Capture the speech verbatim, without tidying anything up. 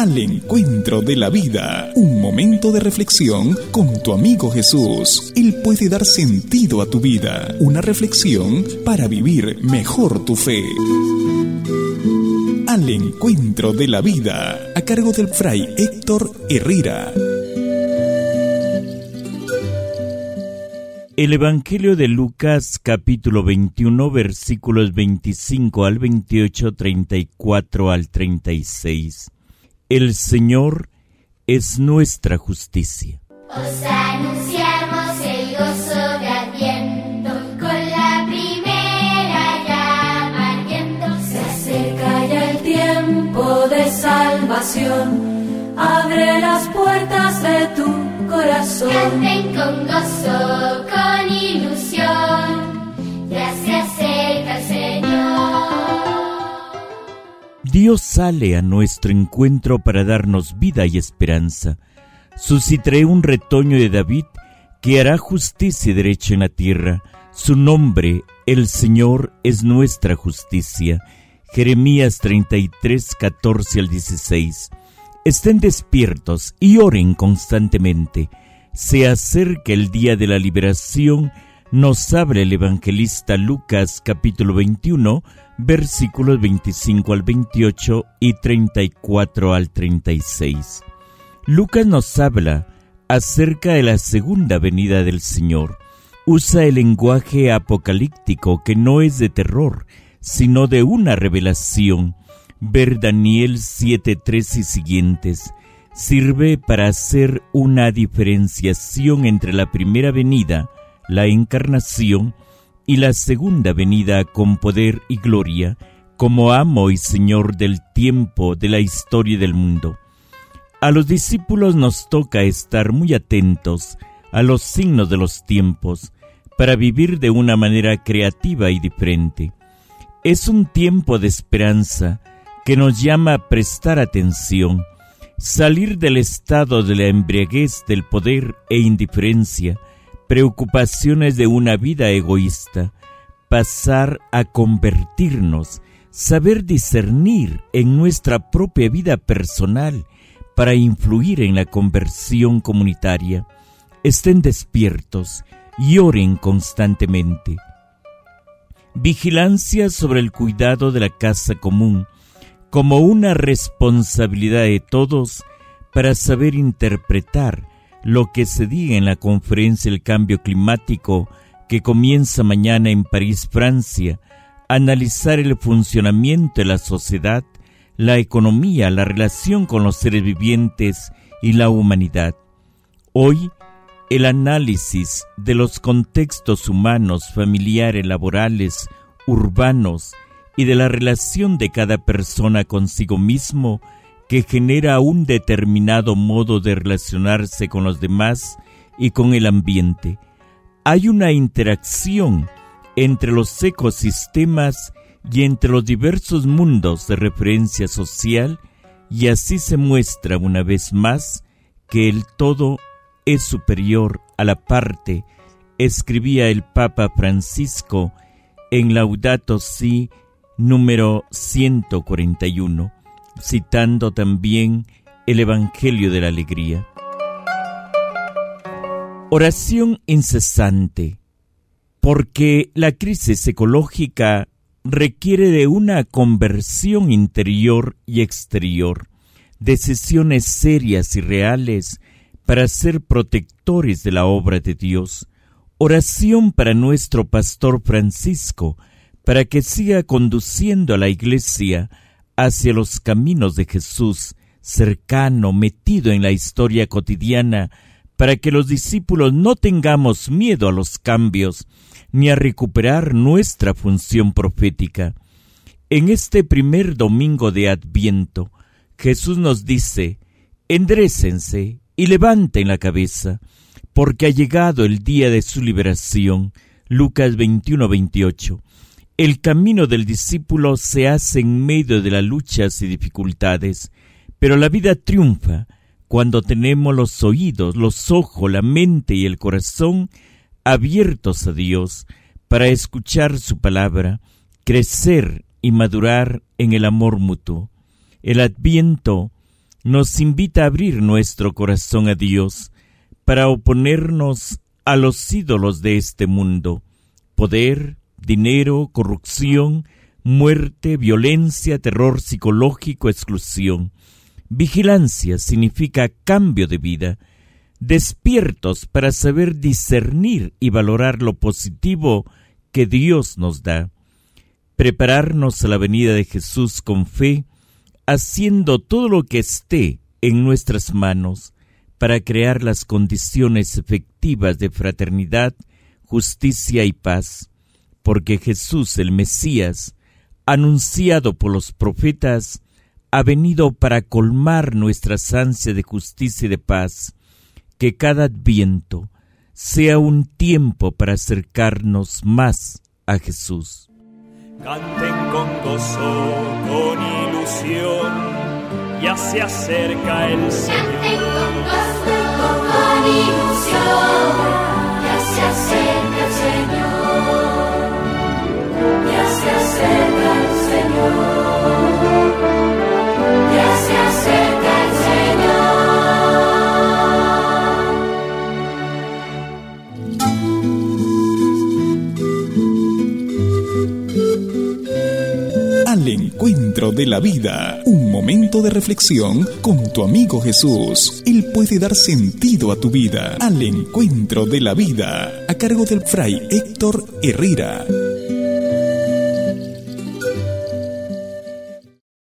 al encuentro de la vida. Un momento de reflexión con tu amigo Jesús. Él puede dar sentido a tu vida. Una reflexión para vivir mejor tu fe. Al encuentro de la vida, a cargo del Fray Héctor Herrera. El Evangelio de Lucas, capítulo veintiuno, versículos veinticinco al veintiocho, treinta y cuatro al treinta y seis. El Señor es nuestra justicia. Os anunciamos el gozo de Adviento, con la primera llama ardiendo. Se acerca ya el tiempo de salvación, abre las puertas de tu corazón. Canten con gozo, con ilusión, ya se acerca el Señor. Dios sale a nuestro encuentro para darnos vida y esperanza. Suscitaré un retoño de David que hará justicia y derecho en la tierra. Su nombre, el Señor, es nuestra justicia. Jeremías treinta y tres, catorce al dieciséis. Estén despiertos y oren constantemente. Se acerca el día de la liberación. Nos habla el evangelista Lucas, capítulo veintiuno, versículos veinticinco al veintiocho y treinta y cuatro al treinta y seis. Lucas nos habla acerca de la segunda venida del Señor. Usa el lenguaje apocalíptico que no es de terror, sino de una revelación. Ver Daniel siete tres y siguientes. Sirve para hacer una diferenciación entre la primera venida, la encarnación, y la segunda venida con poder y gloria, como amo y Señor del tiempo, de la historia y del mundo. A los discípulos nos toca estar muy atentos a los signos de los tiempos, para vivir de una manera creativa y diferente. Es un tiempo de esperanza que nos llama a prestar atención, salir del estado de la embriaguez del poder e indiferencia, preocupaciones de una vida egoísta, pasar a convertirnos, saber discernir en nuestra propia vida personal para influir en la conversión comunitaria. Estén despiertos y oren constantemente. Vigilancia sobre el cuidado de la casa común, como una responsabilidad de todos para saber interpretar lo que se diga en la conferencia del cambio climático que comienza mañana en París, Francia, analizar el funcionamiento de la sociedad, la economía, la relación con los seres vivientes y la humanidad. Hoy, el análisis de los contextos humanos, familiares, laborales, urbanos y de la relación de cada persona consigo mismo que genera un determinado modo de relacionarse con los demás y con el ambiente. Hay una interacción entre los ecosistemas y entre los diversos mundos de referencia social, y así se muestra una vez más que el todo es superior a la parte, escribía el Papa Francisco en Laudato Si número ciento cuarenta y uno, citando también el Evangelio de la Alegría. Oración incesante, porque la crisis ecológica requiere de una conversión interior y exterior, decisiones serias y reales para ser protectores de la obra de Dios. Oración para nuestro pastor Francisco, para que siga conduciendo a la Iglesia hacia los caminos de Jesús, cercano, metido en la historia cotidiana, para que los discípulos no tengamos miedo a los cambios, ni a recuperar nuestra función profética. En este primer domingo de Adviento, Jesús nos dice: endrécense y levanten la cabeza, porque ha llegado el día de su liberación. Lucas veintiuno veintiocho. El camino del discípulo se hace en medio de las luchas y dificultades, pero la vida triunfa cuando tenemos los oídos, los ojos, la mente y el corazón abiertos a Dios para escuchar su palabra, crecer y madurar en el amor mutuo. El Adviento nos invita a abrir nuestro corazón a Dios para oponernos a los ídolos de este mundo: poder, dinero, corrupción, muerte, violencia, terror psicológico, exclusión. Vigilancia significa cambio de vida, despiertos para saber discernir y valorar lo positivo que Dios nos da. Prepararnos a la venida de Jesús con fe, haciendo todo lo que esté en nuestras manos para crear las condiciones efectivas de fraternidad, justicia y paz, porque Jesús, el Mesías, anunciado por los profetas, ha venido para colmar nuestras ansias de justicia y de paz. Que cada adviento sea un tiempo para acercarnos más a Jesús. Canten con gozo, con ilusión, ya se acerca el Señor. Canten con gozo, con ilusión, ya se acerca el Señor. Ya se acerca el Señor. Ya se acerca el Señor. Al encuentro de la vida, un momento de reflexión con tu amigo Jesús. Él puede dar sentido a tu vida. Al encuentro de la vida, a cargo del Fray Héctor Herrera.